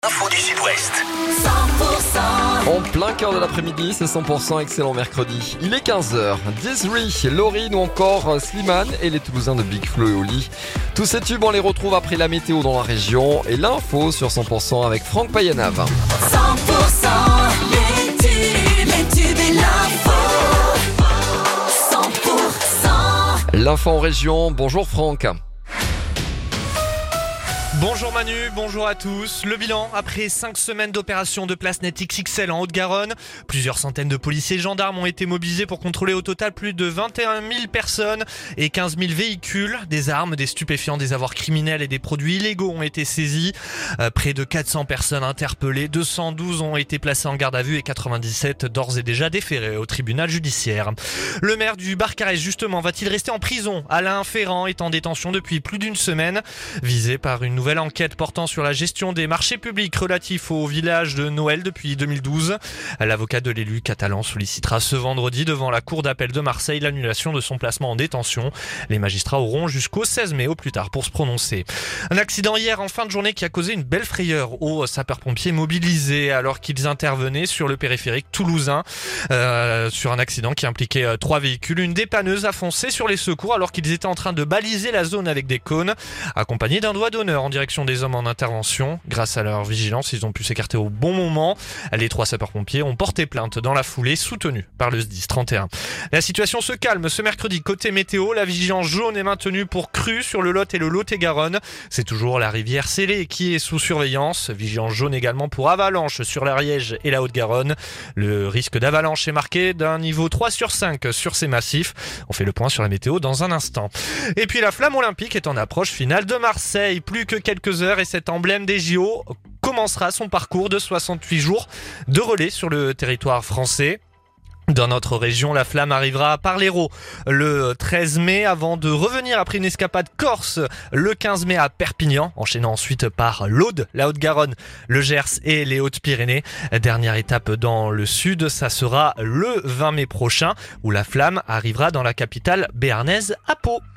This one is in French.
Info du Sud-Ouest. 100%. En plein cœur de l'après-midi, c'est 100% excellent mercredi. Il est 15h. Desiree, Lauryn ou encore Slimane et les Toulousains de Big Flo et Oli. Tous ces tubes, on les retrouve après la météo dans la région et l'info sur 100% avec Franck Payanave. 100%. Les tubes et l'info. 100%. L'info en région, bonjour Franck. Bonjour Manu, bonjour à tous. Le bilan, après 5 semaines d'opération de place net XXL en Haute-Garonne, plusieurs centaines de policiers et gendarmes ont été mobilisés pour contrôler au total plus de 21 000 personnes et 15 000 véhicules. Des armes, des stupéfiants, des avoirs criminels et des produits illégaux ont été saisis. Près de 400 personnes interpellées, 212 ont été placées en garde à vue et 97 d'ores et déjà déférées au tribunal judiciaire. Le maire du Barcarès, justement, va-t-il rester en prison? Alain Ferrand est en détention depuis plus d'une semaine, visé par une nouvelle enquête portant sur la gestion des marchés publics relatifs au village de Noël depuis 2012. L'avocat de l'élu catalan sollicitera ce vendredi devant la cour d'appel de Marseille l'annulation de son placement en détention. Les magistrats auront jusqu'au 16 mai au plus tard pour se prononcer. Un accident hier en fin de journée qui a causé une belle frayeur aux sapeurs-pompiers mobilisés alors qu'ils intervenaient sur le périphérique toulousain sur un accident qui impliquait 3 véhicules. Une dépanneuse a foncé sur les secours alors qu'ils étaient en train de baliser la zone avec des cônes, accompagnés d'un doigt d'honneur en direction des hommes en intervention. Grâce à leur vigilance, ils ont pu s'écarter au bon moment. Les 3 sapeurs-pompiers ont porté plainte dans la foulée, soutenus par le SDIS 31. La situation se calme ce mercredi. Côté météo, la vigilance jaune est maintenue pour crues sur le Lot et le Lot-et-Garonne. C'est toujours la rivière Célé qui est sous surveillance. Vigilance jaune également pour avalanche sur l'Ariège et la Haute-Garonne. Le risque d'avalanche est marqué d'un niveau 3 sur 5 sur ces massifs. On fait le point sur la météo dans un instant. Et puis la flamme olympique est en approche finale de Marseille. Plus que quelques heures et cet emblème des JO commencera son parcours de 68 jours de relais sur le territoire français. Dans notre région, la flamme arrivera par l'Hérault le 13 mai avant de revenir après une escapade corse le 15 mai à Perpignan, enchaînant ensuite par l'Aude, la Haute-Garonne, le Gers et les Hautes-Pyrénées. Dernière étape dans le sud, ça sera le 20 mai prochain où la flamme arrivera dans la capitale béarnaise à Pau.